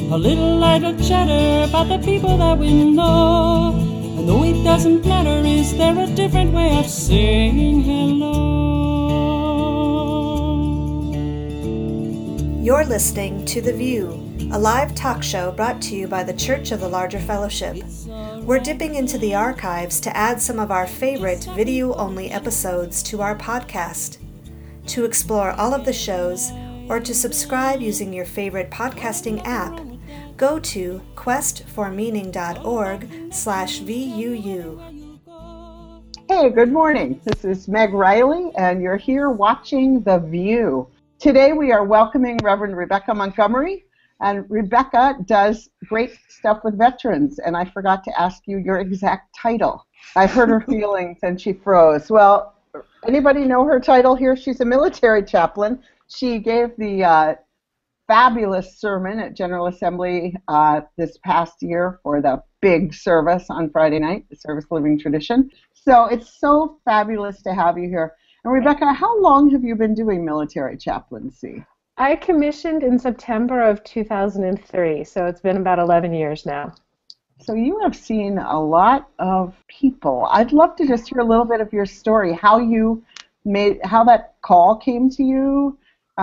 A little idle chatter about the people that we know. And though it doesn't matter, is there a different way of saying hello? You're listening to The View, a live talk show brought to you by the Church of the Larger Fellowship. We're dipping into the archives to add some of our favorite video-only episodes to our podcast. To explore all of the shows, or to subscribe using your favorite podcasting app, go to questformeaning.org/VUU. Hey, good morning. This is Meg Riley, and you're here watching The View. Today we are welcoming Reverend Rebecca Montgomery, and Rebecca does great stuff with veterans, and I forgot to ask you your exact title. I heard her feelings and she froze. Well, anybody know her title here? She's a military chaplain. She gave the fabulous sermon at General Assembly this past year for the big service on Friday night, the Service Living Tradition. So it's so fabulous to have you here. And Rebecca, how long have you been doing military chaplaincy? I commissioned in September of 2003, so it's been about 11 years now. So you have seen a lot of people. I'd love to just hear a little bit of your story, how that call came to you,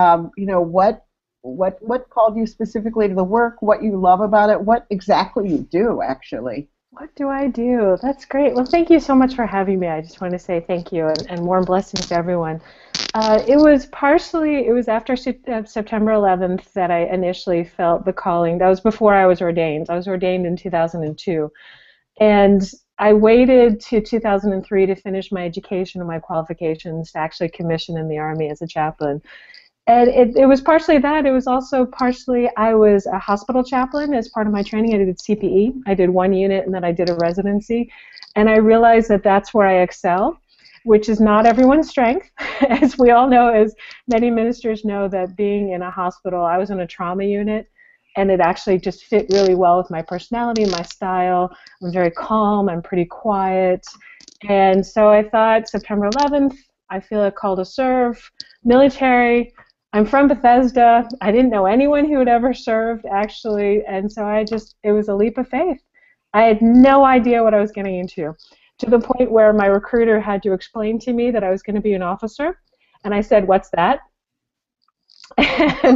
what called you specifically to the work, what you love about it, what exactly you do, actually. What do I do? That's great. Well, thank you so much for having me. I just want to say thank you and warm blessings to everyone. It was after September 11th that I initially felt the calling. That was before I was ordained. I was ordained in 2002. And I waited to 2003 to finish my education and my qualifications to actually commission in the Army as a chaplain. And it was partially that. It was also partially I was a hospital chaplain as part of my training. I did CPE. I did one unit, and then I did a residency. And I realized that that's where I excel, which is not everyone's strength. As we all know, as many ministers know, that being in a hospital, I was in a trauma unit, and it actually just fit really well with my personality, my style. I'm very calm. I'm pretty quiet. And so I thought, September 11th, I feel a call to serve, military. I'm from Bethesda. I didn't know anyone who had ever served, actually, and so it was a leap of faith. I had no idea what I was getting into, to the point where my recruiter had to explain to me that I was going to be an officer, and I said, "What's that?" And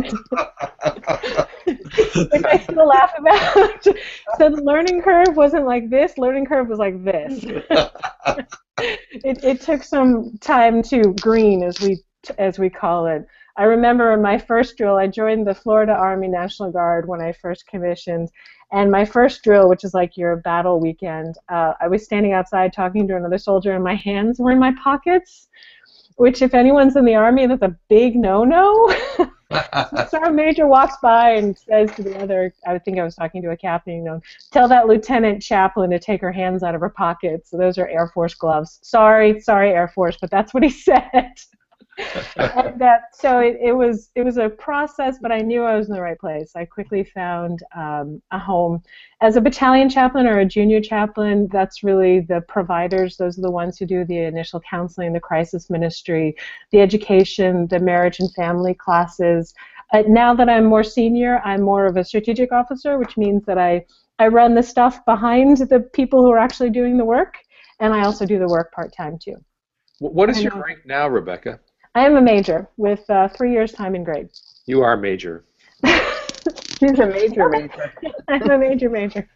which I still laugh about. So the learning curve wasn't like this. Learning curve was like this. It took some time to green, as we call it. I remember in my first drill, I joined the Florida Army National Guard when I first commissioned, and my first drill, which is like your battle weekend, I was standing outside talking to another soldier, and my hands were in my pockets, which if anyone's in the Army, that's a big no-no. Sergeant Major walks by and says to the other, I think I was talking to a captain, tell that Lieutenant Chaplain to take her hands out of her pockets. So those are Air Force gloves. Sorry, Air Force, but that's what he said. And so it was a process, but I knew I was in the right place. I quickly found a home as a battalion chaplain or a junior chaplain. That's really the providers. Those are the ones who do the initial counseling, the crisis ministry, the education, the marriage and family classes. Now that I'm more senior, I'm more of a strategic officer, which means that I run the stuff behind the people who are actually doing the work, and I also do the work part-time too. What is your rank now, Rebecca? I am a major with 3 years time in grade. You are a major. She's a major. I'm a major.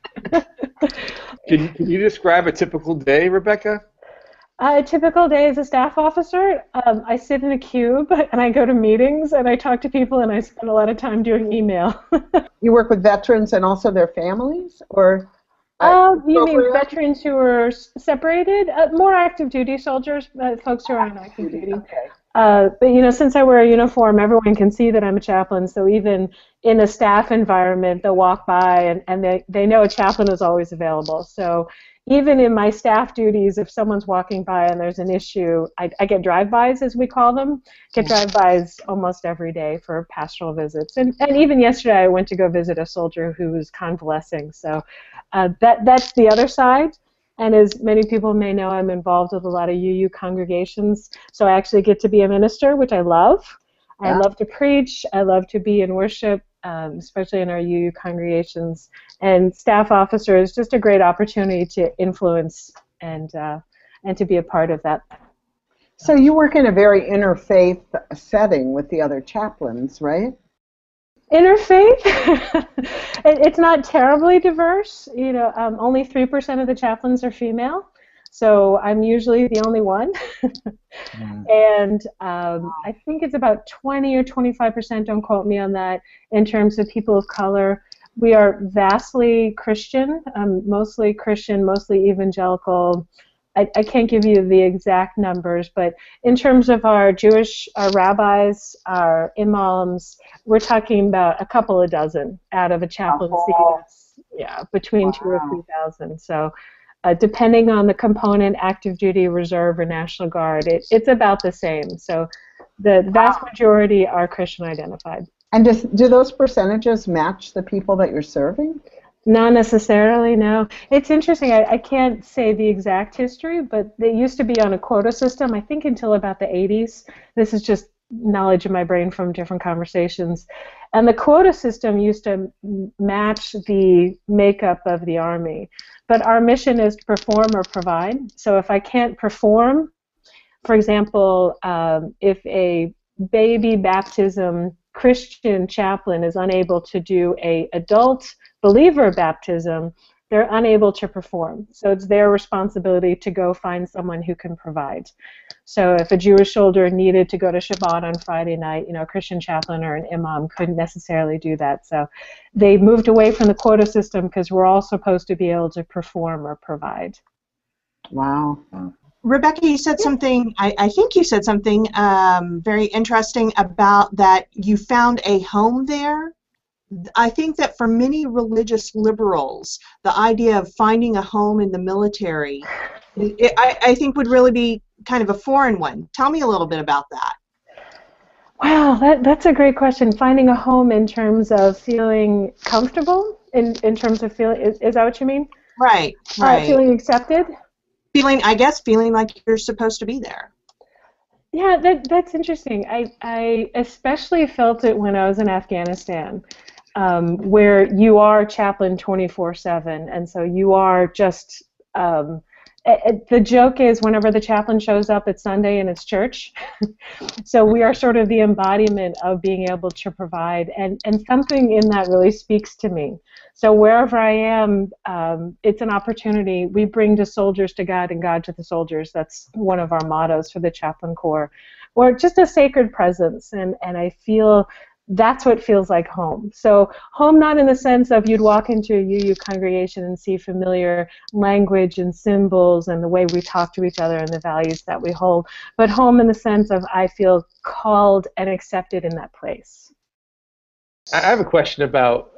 Can you describe a typical day, Rebecca? A typical day as a staff officer, I sit in a cube and I go to meetings and I talk to people and I spend a lot of time doing email. You work with veterans and also their families, or? You mean veterans who are separated? More active duty soldiers, folks who are on active duty. Okay. But since I wear a uniform, everyone can see that I'm a chaplain. So even in a staff environment, they'll walk by and they know a chaplain is always available. So even in my staff duties, if someone's walking by and there's an issue, I get drive-bys, as we call them. Get drive-bys almost every day for pastoral visits. And even yesterday, I went to go visit a soldier who was convalescing. So that's the other side. And as many people may know, I'm involved with a lot of UU congregations, so I actually get to be a minister, which I love. I love to preach. I love to be in worship. especially in our UU congregations. And staff officers, just a great opportunity to influence and to be a part of that. So you work in a very interfaith setting with the other chaplains, right? Interfaith, it's not terribly diverse. Only 3% of the chaplains are female, so I'm usually the only one. And I think it's about 20 or 25%, don't quote me on that, in terms of people of color. We are vastly Christian, mostly evangelical. I can't give you the exact numbers, but in terms of our rabbis, our imams, we're talking about a couple of dozen out of a chaplaincy. Between 2,000 or 3,000. So depending on the component, active duty, reserve, or National Guard, it's about the same. So the vast majority are Christian identified. And do those percentages match the people that you're serving? Not necessarily, no. It's interesting. I can't say the exact history, but they used to be on a quota system, I think until about the 80s. This is just knowledge in my brain from different conversations. And the quota system used to match the makeup of the Army. But our mission is to perform or provide. So if I can't perform, for example, if a baby baptism Christian chaplain is unable to do an adult believer baptism, they're unable to perform. So it's their responsibility to go find someone who can provide. So if a Jewish soldier needed to go to Shabbat on Friday night, a Christian chaplain or an imam couldn't necessarily do that. So they moved away from the quota system because we're all supposed to be able to perform or provide. Wow. Rebecca, you said something, I think you said something very interesting about that you found a home there. I think that for many religious liberals, the idea of finding a home in the military, I think would really be kind of a foreign one. Tell me a little bit about that. Wow, that's a great question. Finding a home in terms of feeling comfortable, in terms of feeling, is that what you mean? Right. Feeling accepted? Feeling like you're supposed to be there. Yeah, that's interesting. I especially felt it when I was in Afghanistan, where you are chaplain 24/7, and so you are just. The joke is whenever the chaplain shows up, it's Sunday and it's church. So we are sort of the embodiment of being able to provide, and something in that really speaks to me. So wherever I am, it's an opportunity. We bring the soldiers to God and God to the soldiers. That's one of our mottos for the Chaplain Corps. Or just a sacred presence, and I feel that's what feels like home. So home not in the sense of you'd walk into a UU congregation and see familiar language and symbols and the way we talk to each other and the values that we hold, but home in the sense of I feel called and accepted in that place. I have a question about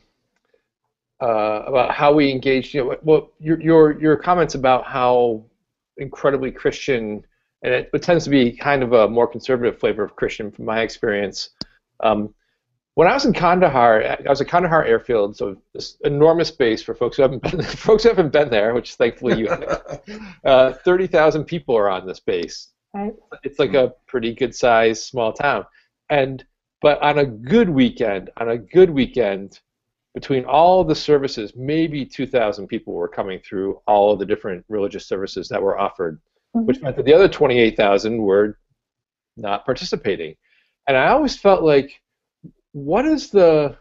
how we engage. Your comments about how incredibly Christian, and it tends to be kind of a more conservative flavor of Christian from my experience. When I was in Kandahar, I was at Kandahar Airfield, so this enormous base for folks who haven't been there, which thankfully you have. 30,000 people are on this base. Right. It's like a pretty good-sized small town, but on a good weekend, between all the services, maybe 2,000 people were coming through all of the different religious services that were offered, which meant that the other 28,000 were not participating. And I always felt like, what is the,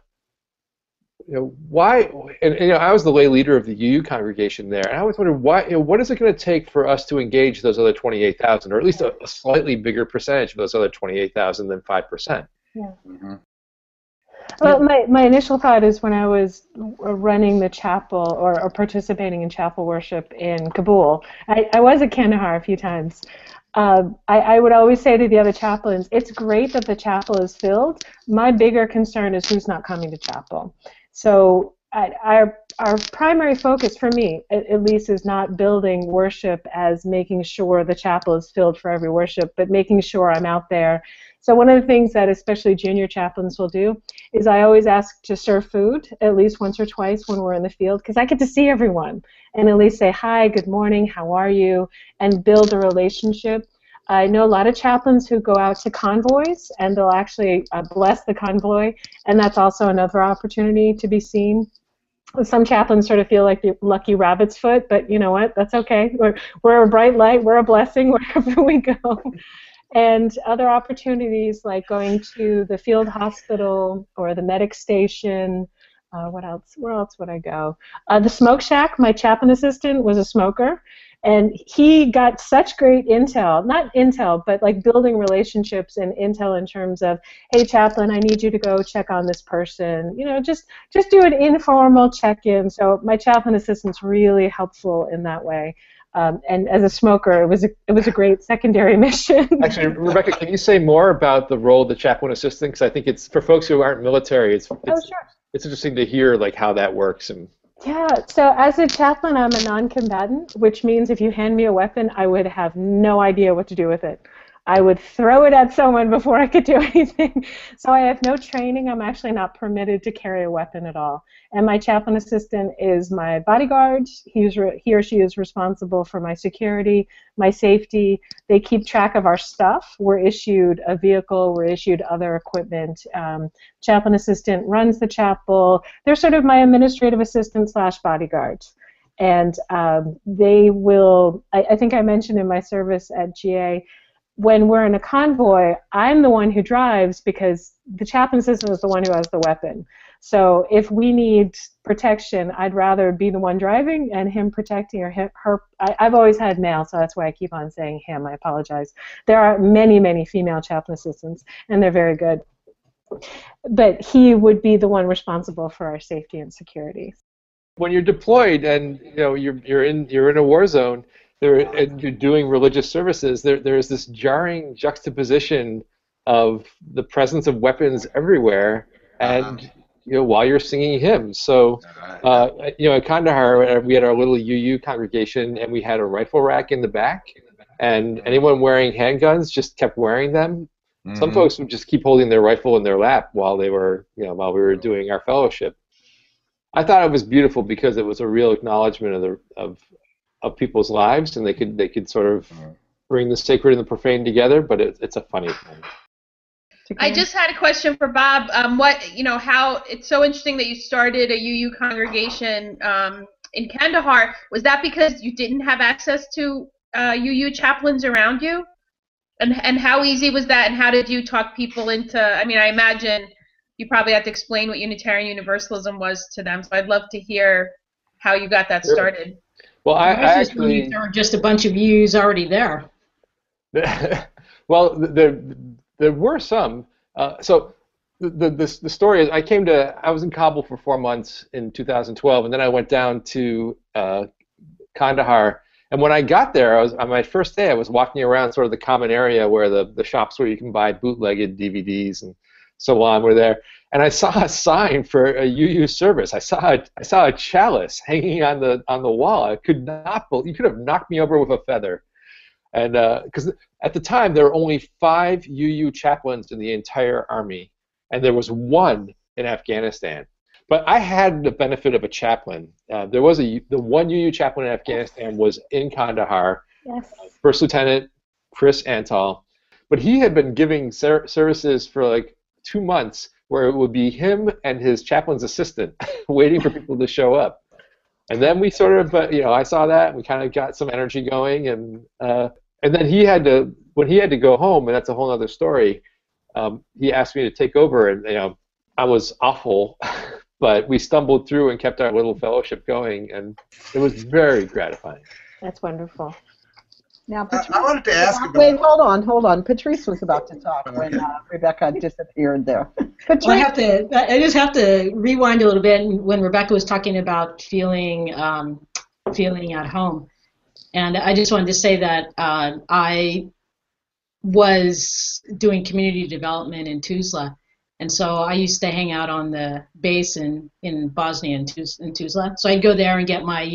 why, and I was the lay leader of the UU congregation there, and I always wondered why, what is it going to take for us to engage those other 28,000, or at least a slightly bigger percentage of those other 28,000 than 5%? Yeah. Mm-hmm. Well, my initial thought is when I was running the chapel or participating in chapel worship in Kabul, I was at Kandahar a few times. I would always say to the other chaplains, it's great that the chapel is filled. My bigger concern is who's not coming to chapel. So our primary focus for me, at least, is not building worship as making sure the chapel is filled for every worship, but making sure I'm out there. So one of the things that especially junior chaplains will do is I always ask to serve food at least once or twice when we're in the field, because I get to see everyone and at least say, hi, good morning, how are you, and build a relationship. I know a lot of chaplains who go out to convoys, and they'll actually bless the convoy, and that's also another opportunity to be seen. Some chaplains sort of feel like the lucky rabbit's foot, but you know what? That's okay. We're a bright light. We're a blessing wherever we go. And other opportunities like going to the field hospital or the medic station. What else? Where else would I go? The smoke shack. My chaplain assistant was a smoker, and he got such great intel, not intel, but like building relationships and intel in terms of, hey, chaplain, I need you to go check on this person. You know, just do an informal check-in. So my chaplain assistant's really helpful in that way. And as a smoker, it was a great secondary mission. Actually, Rebecca, can you say more about the role of the chaplain assistant? Because I think it's, for folks who aren't military, it's interesting to hear like how that works. And yeah, so as a chaplain, I'm a non-combatant, which means if you hand me a weapon, I would have no idea what to do with it. I would throw it at someone before I could do anything. So I have no training. I'm actually not permitted to carry a weapon at all. And my chaplain assistant is my bodyguard. He or she is responsible for my security, my safety. They keep track of our stuff. We're issued a vehicle. We're issued other equipment. Chaplain assistant runs the chapel. They're sort of my administrative assistant / bodyguards. And they will, I think I mentioned in my service at GA, when we're in a convoy, I'm the one who drives because the chaplain assistant is the one who has the weapon. So if we need protection, I'd rather be the one driving and him protecting, or her. I've always had male, so that's why I keep on saying him. I apologize. There are many, many female chaplain assistants, and they're very good. But he would be the one responsible for our safety and security. when you're deployed and you're in a war zone, and you're doing religious services, there's this jarring juxtaposition of the presence of weapons everywhere, and while you're singing hymns. So at Kandahar, we had our little UU congregation, and we had a rifle rack in the back, and anyone wearing handguns just kept wearing them. Mm-hmm. Some folks would just keep holding their rifle in their lap while we were doing our fellowship. I thought it was beautiful because it was a real acknowledgement of people's lives, and they could sort of bring the sacred and the profane together. But it's a funny thing. I just had a question for Bob. How it's so interesting that you started a UU congregation in Kandahar. Was that because you didn't have access to UU chaplains around you? And how easy was that? And how did you talk people into? I mean, I imagine you probably had to explain what Unitarian Universalism was to them. So I'd love to hear how you got that started. Well, I actually there were just a bunch of UUs already there. Well, there were some. So the story is I was in Kabul for 4 months in 2012, and then I went down to Kandahar. And when I got there, on my first day, I was walking around sort of the common area where the shops where you can buy bootlegged DVDs and so on were there. And I saw a sign for a UU service. I saw a chalice hanging on the wall. You could have knocked me over with a feather. And because at the time there were only 5 UU chaplains in the entire army, and there was 1 in Afghanistan. But I had the benefit of a chaplain. The one UU chaplain in Afghanistan was in Kandahar, yes. First Lieutenant Chris Antal. But he had been giving services for like 2 months, where it would be him and his chaplain's assistant waiting for people to show up. And then we sort of, I saw that, and we kind of got some energy going, and then when he had to go home, and that's a whole other story. He asked me to take over, and I was awful. But we stumbled through and kept our little fellowship going, and it was very gratifying. That's wonderful. Now, I wanted to ask about... Wait, hold on. Patrice was about to talk when Rebecca disappeared there. Patrice. Well, I just have to rewind a little bit when Rebecca was talking about feeling at home. And I just wanted to say that I was doing community development in Tuzla. And so I used to hang out on the base in Bosnia and Tuzla. So I'd go there and get my,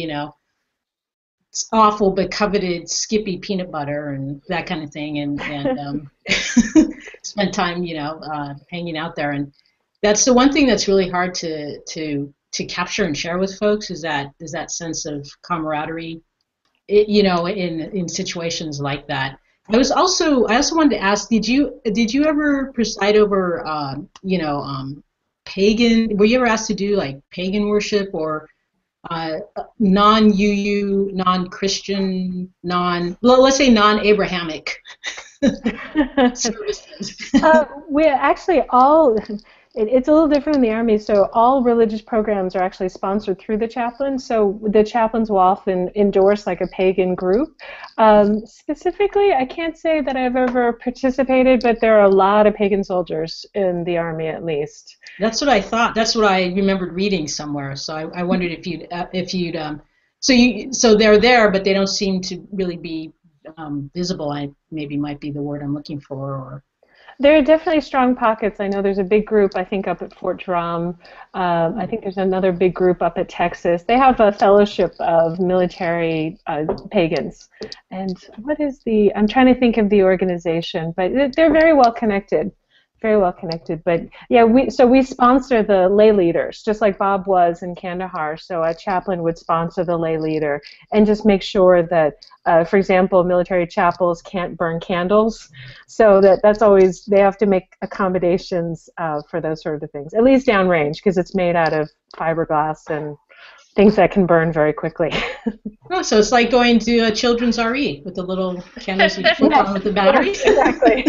awful but coveted Skippy peanut butter and that kind of thing, and spend time, hanging out there. And that's the one thing that's really hard to capture and share with folks is that sense of camaraderie, in situations like that. I also wanted to ask, did you ever preside over pagan? Were you ever asked to do like pagan worship or non-UU, non-Christian, let's say non-Abrahamic services? We actually it's a little different in the Army, so all religious programs are actually sponsored through the chaplain, so the chaplains will often endorse like a pagan group. Specifically, I can't say that I've ever participated, but there are a lot of pagan soldiers in the Army at least. That's what I thought. That's what I remembered reading somewhere, so I wondered if you'd so they're there, but they don't seem to really be visible. Maybe might be the word I'm looking for, or... There are definitely strong pockets. I know there's a big group, I think, up at Fort Drum. I think there's another big group up at Texas. They have a fellowship of military pagans. And I'm trying to think of the organization, but they're very well connected. Very well connected. But yeah, we sponsor the lay leaders, just like Bob was in Kandahar. So a chaplain would sponsor the lay leader and just make sure that, for example, military chapels can't burn candles. So that's always, they have to make accommodations for those sort of things, at least downrange, because it's made out of fiberglass and things that can burn very quickly. Oh, so it's like going to a children's RE with the little candles you flip on with the batteries. Exactly.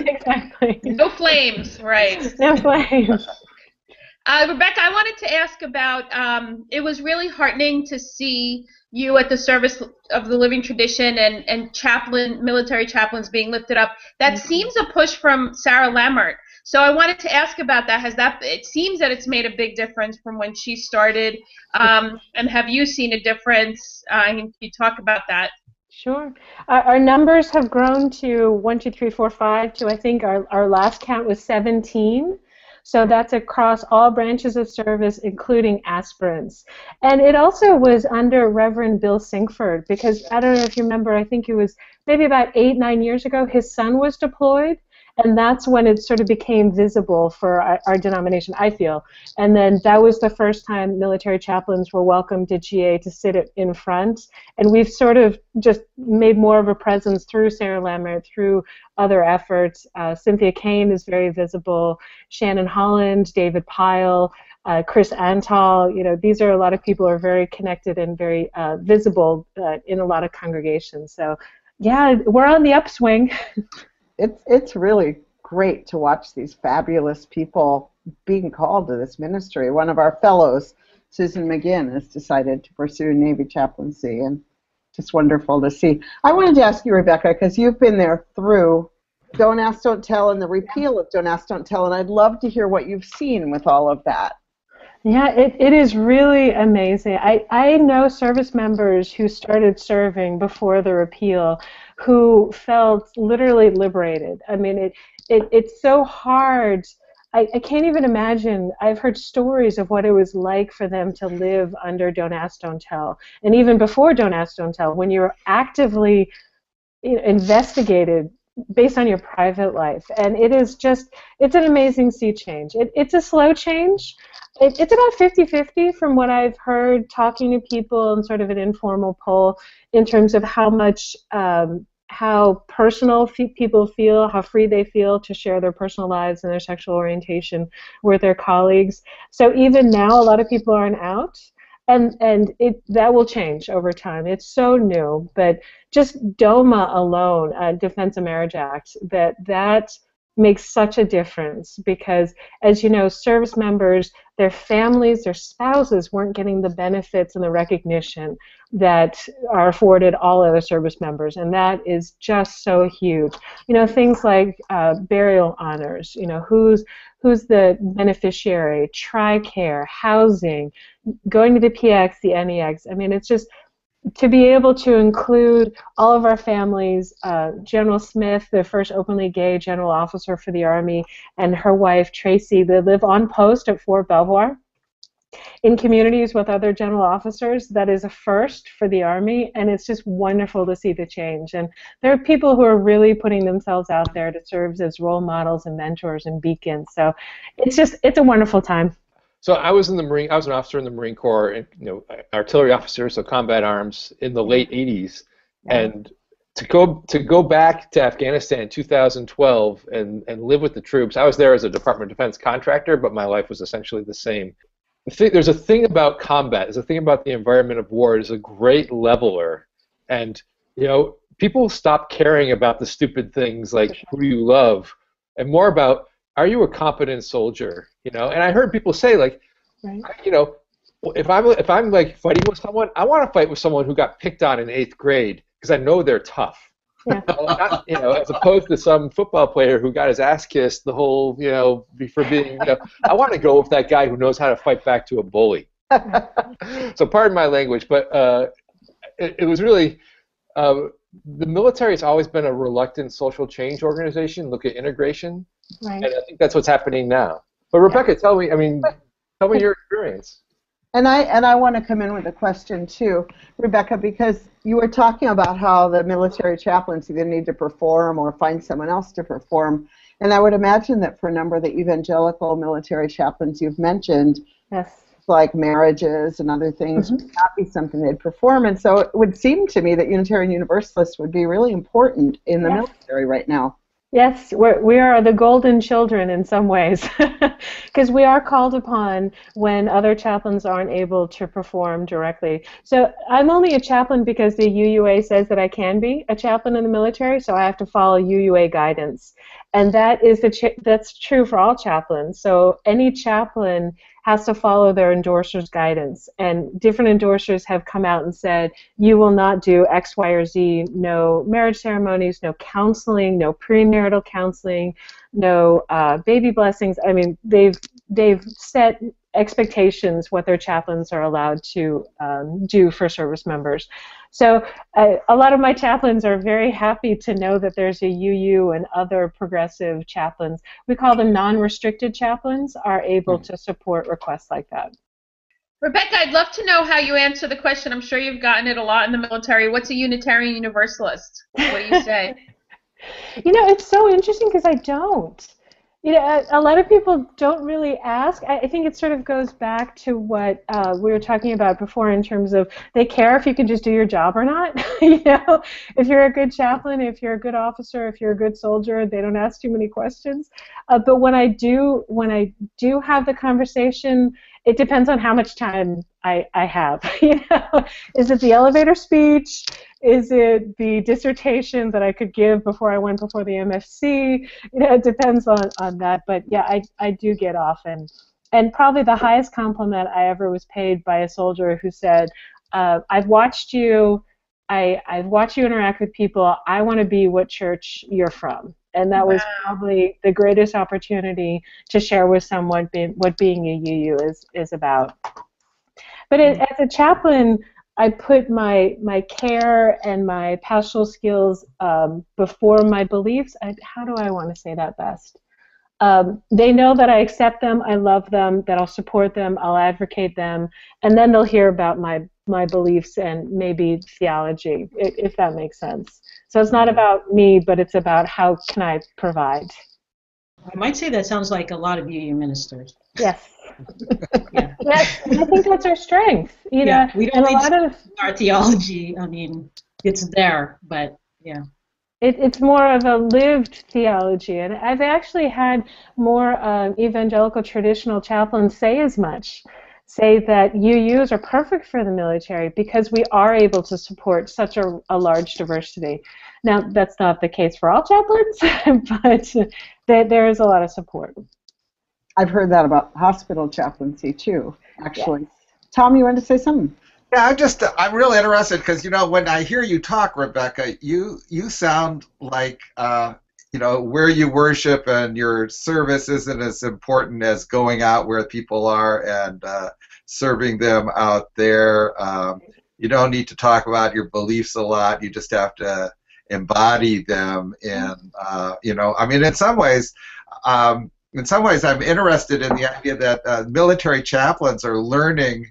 No flames, right. No flames. Rebecca, I wanted to ask about, it was really heartening to see you at the service of the living tradition and military chaplains being lifted up. That seems a push from Sarah Lammert. So I wanted to ask about that. It seems that it's made a big difference from when she started. And have you seen a difference? Can you talk about that? Sure. Our numbers have grown to 1, 2, 3, 4, 5 to, I think our last count was 17. So that's across all branches of service, including aspirants. And it also was under Reverend Bill Sinkford, because I don't know if you remember, I think it was maybe about 8, 9 years ago, his son was deployed. And that's when it sort of became visible for our denomination, I feel. And then that was the first time military chaplains were welcomed to GA to sit in front. And we've sort of just made more of a presence through Sarah Lammert, through other efforts. Cynthia Kane is very visible. Shannon Holland, David Pyle, Chris Antal. These are a lot of people who are very connected and very visible in a lot of congregations. So, yeah, we're on the upswing. It's really great to watch these fabulous people being called to this ministry. One of our fellows, Susan McGinn, has decided to pursue Navy chaplaincy, and just wonderful to see. I wanted to ask you, Rebecca, because you've been there through Don't Ask, Don't Tell and the repeal of Don't Ask, Don't Tell, and I'd love to hear what you've seen with all of that. Yeah, it is really amazing. I know service members who started serving before the repeal who felt literally liberated. I mean, it's so hard. I can't even imagine. I've heard stories of what it was like for them to live under Don't Ask, Don't Tell. And even before Don't Ask, Don't Tell, when you're actively investigated based on your private life. And it's an amazing sea change. It's a slow change. It's about 50-50 from what I've heard talking to people in sort of an informal poll in terms of how much, how personal people feel, how free they feel to share their personal lives and their sexual orientation with their colleagues. So even now, a lot of people aren't out. And that will change over time. It's so new, but just DOMA alone, Defense of Marriage Act, that makes such a difference because, as you know, service members, their families, their spouses weren't getting the benefits and the recognition that are afforded all other service members, and that is just so huge. Things like burial honors, who's the beneficiary, TRICARE, housing, going to the PX, the NEX. I mean, it's just to be able to include all of our families, General Smith, the first openly gay general officer for the Army, and her wife, Tracy, they live on post at Fort Belvoir in communities with other general officers. That is a first for the Army, and it's just wonderful to see the change. And there are people who are really putting themselves out there to serve as role models and mentors and beacons. So it's a wonderful time. So I was an officer in the Marine Corps, and artillery officer, so combat arms in the late '80s, and to go back to Afghanistan in 2012 and live with the troops. I was there as a Department of Defense contractor, but my life was essentially the same. There's a thing about combat. There's a thing about the environment of war. It's a great leveler, and people stop caring about the stupid things like who you love, and more about are you a competent soldier? And I heard people say like, right. If I'm like fighting with someone, I want to fight with someone who got picked on in 8th grade because I know they're tough. Yeah. Not, as opposed to some football player who got his ass kissed the whole, for being, I want to go with that guy who knows how to fight back to a bully. So pardon my language, but it was really, the military has always been a reluctant social change organization. Look at integration, Right. and I think that's what's happening now. But Rebecca, tell me your experience. And I want to come in with a question too, Rebecca, because you were talking about how the military chaplains either need to perform or find someone else to perform. And I would imagine that for a number of the evangelical military chaplains you've mentioned, Yes. like marriages and other things, would not be something they'd perform. And so it would seem to me that Unitarian Universalists would be really important in the military right now. Yes, we are the golden children in some ways, because we are called upon when other chaplains aren't able to perform directly. So I'm only a chaplain because the UUA says that I can be a chaplain in the military, so I have to follow UUA guidance. And that is that's true for all chaplains. So any chaplain has to follow their endorser's guidance. And different endorsers have come out and said, you will not do X, Y, or Z, no marriage ceremonies, no counseling, no premarital counseling, no baby blessings. I mean, they've set expectations what their chaplains are allowed to do for service members. So a lot of my chaplains are very happy to know that there's a UU and other progressive chaplains. We call them non-restricted chaplains, are able to support requests like that. Rebecca, I'd love to know how you answer the question. I'm sure you've gotten it a lot in the military. What's a Unitarian Universalist? What do you say? It's so interesting because I don't. A lot of people don't really ask. I think it sort of goes back to what we were talking about before in terms of they care if you can just do your job or not. If you're a good chaplain, if you're a good officer, if you're a good soldier, they don't ask too many questions. But when I do have the conversation, it depends on how much time I have. Is it the elevator speech? Is it the dissertation that I could give before I went before the MFC? It depends on that. But yeah, I do get often. And probably the highest compliment I ever was paid by a soldier who said, I've watched you, I've watched you interact with people. I want to be what church you're from. And that was probably the greatest opportunity to share with someone what being a UU is about. But as a chaplain, I put my care and my pastoral skills before my beliefs. How do I want to say that best? They know that I accept them, I love them, that I'll support them, I'll advocate them, and then they'll hear about my beliefs and maybe theology, if that makes sense. So it's not about me, but it's about how can I provide. I might say that sounds like a lot of UU ministers. Yes. Yeah. Yes, I think that's our strength. We don't need our theology. I mean, it's there, but yeah. It's more of a lived theology, and I've actually had more evangelical traditional chaplains say as much, say that UUs are perfect for the military because we are able to support such a large diversity. Now, that's not the case for all chaplains, but there is a lot of support. I've heard that about hospital chaplaincy too, actually. Yes. Tom, you wanted to say something? Yeah, I'm really interested because, when I hear you talk, Rebecca, you sound like, where you worship and your service isn't as important as going out where people are and serving them out there. You don't need to talk about your beliefs a lot. You just have to embody them. And, in some ways, I'm interested in the idea that military chaplains are learning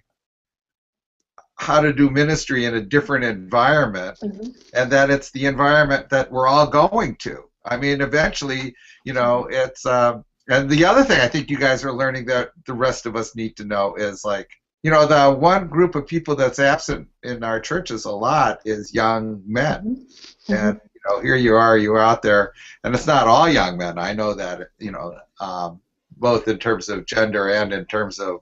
how to do ministry in a different environment, and that it's the environment that we're all going to. I mean, eventually, it's and the other thing I think you guys are learning that the rest of us need to know is, like, you know, the one group of people that's absent in our churches a lot is young men. Mm-hmm. And, you know, here you are out there, and it's not all young men. I know that, you know, both in terms of gender and in terms of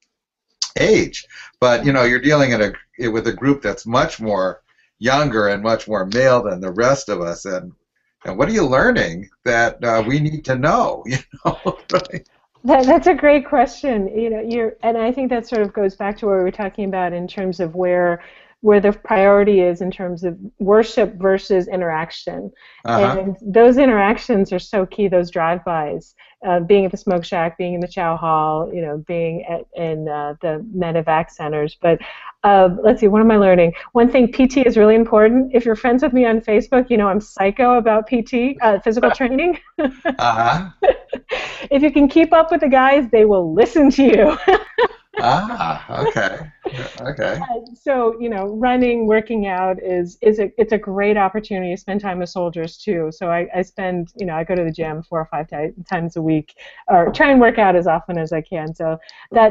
age. But, you know, you're dealing with a group that's much more younger and much more male than the rest of us. And what are you learning that we need to know, you know? That's a great question. You know, and I think that sort of goes back to what we were talking about in terms of where the priority is in terms of worship versus interaction. Uh-huh. And those interactions are so key, those drive-bys, being at the Smoke Shack, being in the Chow Hall, you know, being in the Medevac centers. But let's see, what am I learning? One thing, PT is really important. If you're friends with me on Facebook, you know I'm psycho about PT, physical training. Uh-huh. If you can keep up with the guys, they will listen to you. Okay. Okay. So, you know, running, working out it's a great opportunity to spend time with soldiers too. So I spend, you know, I go to the gym 4 or 5 times a week, or try and work out as often as I can. So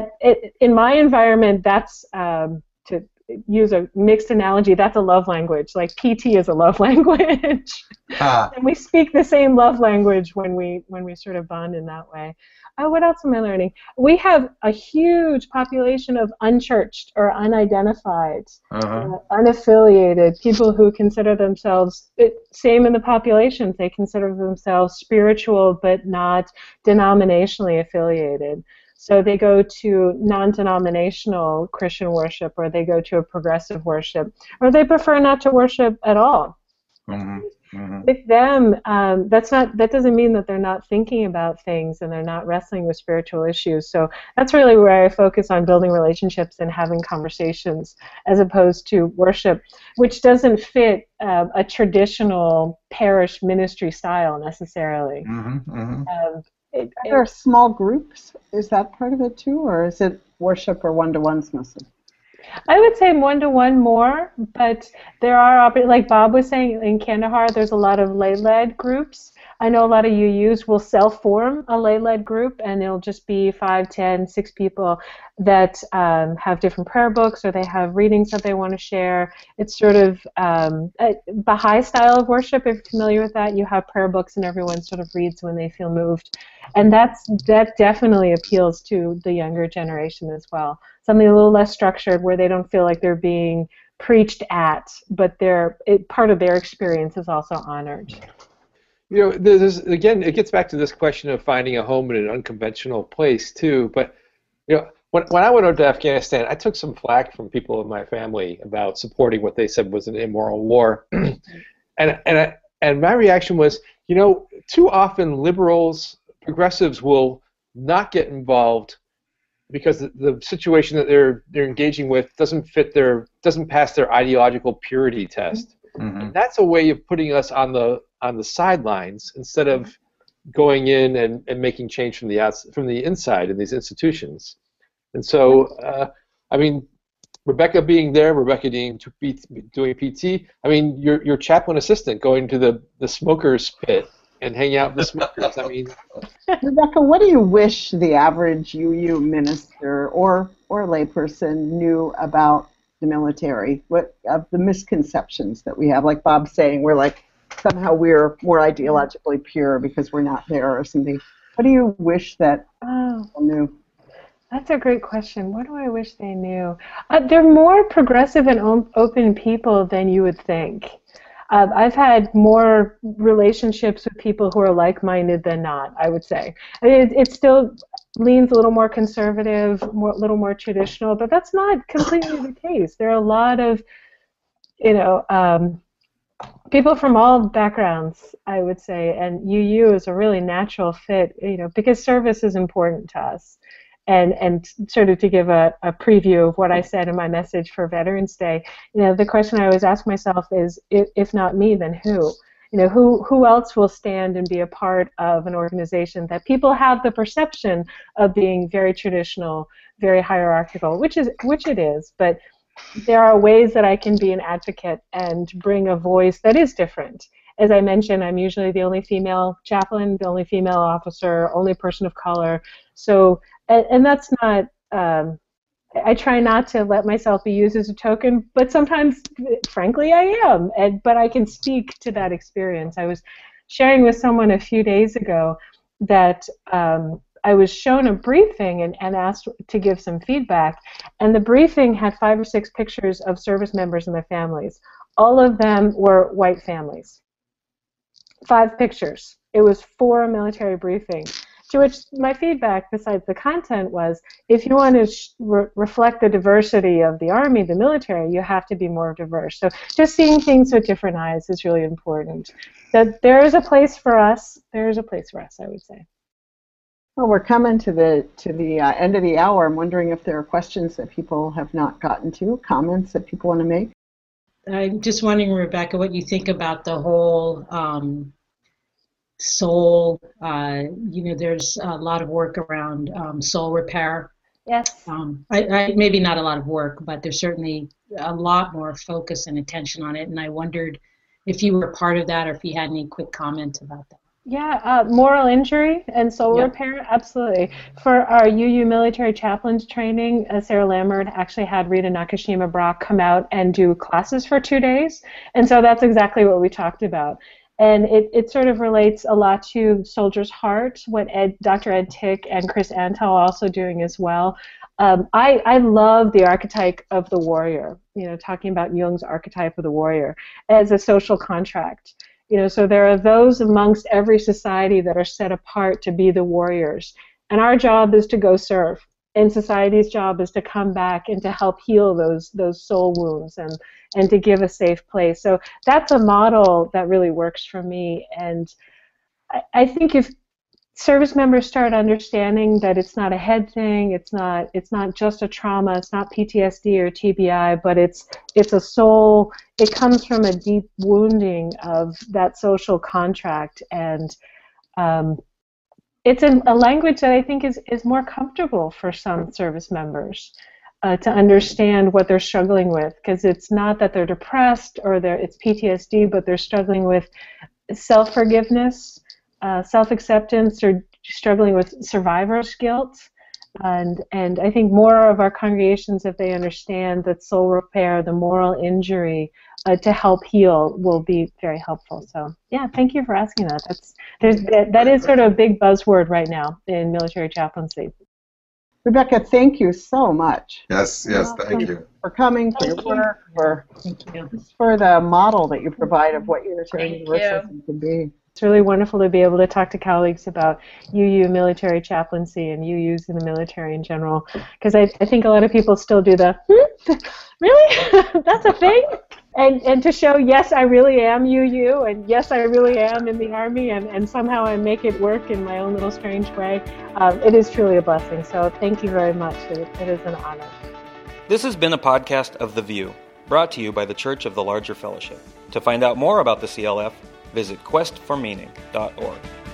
in my environment, that's to use a mixed analogy, that's a love language. Like PT is a love language. And we speak the same love language when we sort of bond in that way. What else am I learning? We have a huge population of unchurched or unidentified, unaffiliated, people who consider themselves, same in the populations, they consider themselves spiritual but not denominationally affiliated. So they go to non-denominational Christian worship, or they go to a progressive worship, or they prefer not to worship at all. Mm-hmm. Mm-hmm. With them, that doesn't mean that they're not thinking about things and they're not wrestling with spiritual issues. So that's really where I focus on building relationships and having conversations, as opposed to worship, which doesn't fit a traditional parish ministry style necessarily. Mm-hmm. Mm-hmm. Are there small groups? Is that part of it too, or is it worship or one-to-ones mostly? I would say one-to-one more, but there are, like Bob was saying, in Kandahar, there's a lot of lay-led groups. I know a lot of UUs will self-form a lay-led group, and it'll just be 5, 10, 6 people that have different prayer books, or they have readings that they want to share. It's sort of a Baha'i style of worship. If you're familiar with that, you have prayer books and everyone sort of reads when they feel moved. And that definitely appeals to the younger generation as well. Something a little less structured, where they don't feel like they're being preached at, but part of their experience is also honored. You know, again, it gets back to this question of finding a home in an unconventional place too. But you know, when I went over to Afghanistan, I took some flack from people in my family about supporting what they said was an immoral war, and my reaction was, you know, too often liberals, progressives will not get involved because the situation that they're engaging with doesn't pass their ideological purity test. Mm-hmm. And that's a way of putting us on the sidelines instead of going in and making change from the inside in these institutions. And so, I mean, Rebecca being there, Rebecca doing PT. I mean, your chaplain assistant going to the smokers pit and hanging out with the smokers. I mean, Rebecca, what do you wish the average UU minister or layperson knew about the military? What of the misconceptions that we have? Like Bob's saying, somehow we're more ideologically pure because we're not there or something. What do you wish that people knew? That's a great question. What do I wish they knew? They're more progressive and open people than you would think. I've had more relationships with people who are like-minded than not, I would say. I mean, it still leans a little more conservative, a little more traditional, but that's not completely the case. There are a lot of, you know, people from all backgrounds, I would say, and UU is a really natural fit, you know, because service is important to us. And sort of to give a preview of what I said in my message for Veterans Day, you know, the question I always ask myself is, if not me, then who? You know, who else will stand and be a part of an organization that people have the perception of being very traditional, very hierarchical, which it is, but there are ways that I can be an advocate and bring a voice that is different. As I mentioned, I'm usually the only female chaplain, the only female officer, only person of color. So, and that's not I try not to let myself be used as a token, but sometimes, frankly, I am. But I can speak to that experience. I was sharing with someone a few days ago that I was shown a briefing and asked to give some feedback, and the briefing had 5 or 6 pictures of service members and their families. All of them were white families. 5 pictures. It was for a military briefing. To which my feedback, besides the content, was if you want to reflect the diversity of the Army, the military, you have to be more diverse. So just seeing things with different eyes is really important. That there is a place for us. There is a place for us, I would say. Well, we're coming to the end of the hour. I'm wondering if there are questions that people have not gotten to, comments that people want to make. I'm just wondering, Rebecca, what you think about the whole soul. There's a lot of work around soul repair. Yes. I maybe not a lot of work, but there's certainly a lot more focus and attention on it. And I wondered if you were part of that or if you had any quick comment about that. Yeah, moral injury and soul repair, absolutely. For our UU military chaplains training, Sarah Lammert actually had Rita Nakashima Brock come out and do classes for 2 days. And so that's exactly what we talked about. And it sort of relates a lot to Soldier's Heart, what Dr. Ed Tick and Chris Antal are also doing as well. I love the archetype of the warrior, talking about Jung's archetype of the warrior as a social contract. So there are those amongst every society that are set apart to be the warriors. And our job is to go serve. And society's job is to come back and to help heal those soul wounds and to give a safe place. So that's a model that really works for me. And I think if service members start understanding that it's not a head thing, it's not just a trauma, it's not PTSD or TBI, but it's a soul. It comes from a deep wounding of that social contract, and it's a language that I think is more comfortable for some service members to understand what they're struggling with, because it's not that they're depressed or it's PTSD, but they're struggling with self-forgiveness, self-acceptance, or struggling with survivor's guilt. And I think more of our congregations, if they understand that soul repair, the moral injury, to help heal, will be very helpful. So yeah, thank you for asking that. That is sort of a big buzzword right now in military chaplaincy. Rebecca, thank you so much. Yes, thank you. For coming, for your work, for the model that you provide of what Unitarian Universalism can be. It's really wonderful to be able to talk to colleagues about UU military chaplaincy and UUs in the military in general, because I think a lot of people still do the, really? That's a thing? And to show, yes, I really am UU, and yes, I really am in the Army, and somehow I make it work in my own little strange way. It is truly a blessing, so thank you very much. It is an honor. This has been a podcast of The View, brought to you by the Church of the Larger Fellowship. To find out more about the CLF, visit questformeaning.org.